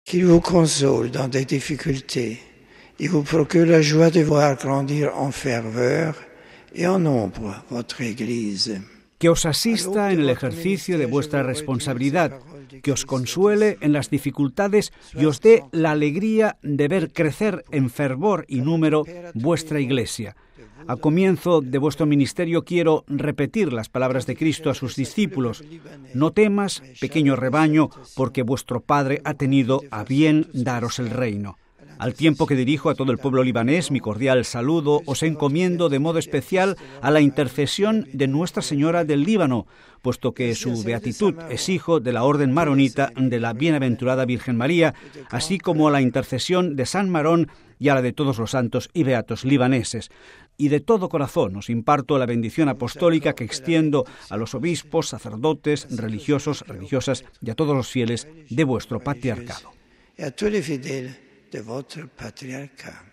qu'il vous console dans des difficultés et vous procure la joie de voir grandir en ferveur et en nombre votre Église. Que os asista en el ejercicio de vuestra responsabilidad, que os consuele en las dificultades y os dé la alegría de ver crecer en fervor y número vuestra Iglesia. A comienzo de vuestro ministerio quiero repetir las palabras de Cristo a sus discípulos. No temas, pequeño rebaño, porque vuestro Padre ha tenido a bien daros el reino. Al tiempo que dirijo a todo el pueblo libanés mi cordial saludo, os encomiendo de modo especial a la intercesión de Nuestra Señora del Líbano, puesto que su beatitud es hijo de la orden maronita de la bienaventurada Virgen María, así como a la intercesión de San Marón y a la de todos los santos y beatos libaneses. Y de todo corazón os imparto la bendición apostólica que extiendo a los obispos, sacerdotes, religiosos, religiosas y a todos los fieles de vuestro patriarcado. Et à tous les fidèles de votre patriarcat.